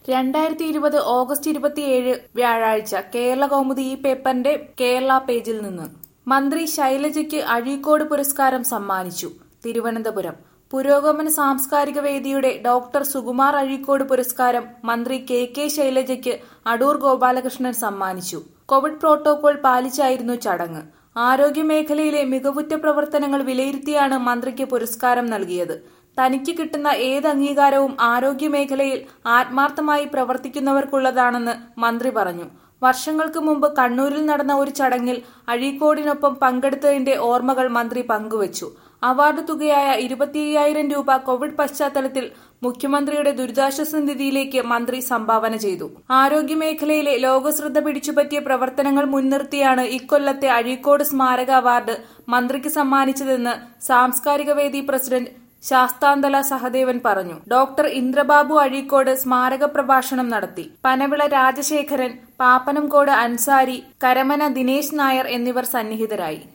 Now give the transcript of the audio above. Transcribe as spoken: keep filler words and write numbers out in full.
രണ്ടായിരത്തി ഇരുപത് ഓഗസ്റ്റ് ഇരുപത്തിയേഴ് വ്യാഴാഴ്ച കേരള കൗമുദി ഈ പേപ്പറിന്റെ കേരള പേജിൽ നിന്ന് മന്ത്രി ശൈലജയ്ക്ക് അഴീക്കോട് പുരസ്കാരം സമ്മാനിച്ചു. തിരുവനന്തപുരം പുരോഗമന സാംസ്കാരിക വേദിയുടെ ഡോക്ടർ സുകുമാർ അഴീക്കോട് പുരസ്കാരം മന്ത്രി കെ കെ ശൈലജയ്ക്ക് അടൂർ ഗോപാലകൃഷ്ണൻ സമ്മാനിച്ചു. കോവിഡ് പ്രോട്ടോകോൾ പാലിച്ചായിരുന്നു ചടങ്ങ്. ആരോഗ്യമേഖലയിലെ മികവുറ്റ പ്രവർത്തനങ്ങൾ വിലയിരുത്തിയാണ് മന്ത്രിക്ക് പുരസ്കാരം നൽകിയത്. തനിക്ക് കിട്ടുന്ന ഏത് അംഗീകാരവും ആരോഗ്യമേഖലയിൽ ആത്മാർത്ഥമായി പ്രവർത്തിക്കുന്നവർക്കുള്ളതാണെന്ന് മന്ത്രി പറഞ്ഞു. വർഷങ്ങൾക്ക് മുമ്പ് കണ്ണൂരിൽ നടന്ന ഒരു ചടങ്ങിൽ അഴീക്കോടിനൊപ്പം പങ്കെടുത്തതിന്റെ ഓർമ്മകൾ മന്ത്രി പങ്കുവച്ചു. അവാർഡ് തുകയായ ഇരുപത്തിയ്യായിരം രൂപ കോവിഡ് പശ്ചാത്തലത്തിൽ മുഖ്യമന്ത്രിയുടെ ദുരിതാശ്വാസ നിധിയിലേക്ക് മന്ത്രി സംഭാവന ചെയ്തു. ആരോഗ്യമേഖലയിലെ ലോകശ്രദ്ധ പിടിച്ചുപറ്റിയ പ്രവർത്തനങ്ങൾ മുൻനിർത്തിയാണ് ഇക്കൊല്ലത്തെ അഴീക്കോട് സ്മാരക അവാർഡ് മന്ത്രിക്ക് സമ്മാനിച്ചതെന്ന് സാംസ്കാരിക വേദി പ്രസിഡന്റ് ശാസ്താംതല സഹദേവൻ പറഞ്ഞു. ഡോക്ടർ ഇന്ദ്രബാബു അഴീക്കോട് സ്മാരക പ്രഭാഷണം നടത്തി. പനവിള രാജശേഖരൻ, പാപ്പനംകോട് അൻസാരി, കരമന ദിനേശ് നായർ എന്നിവർ സന്നിഹിതരായി.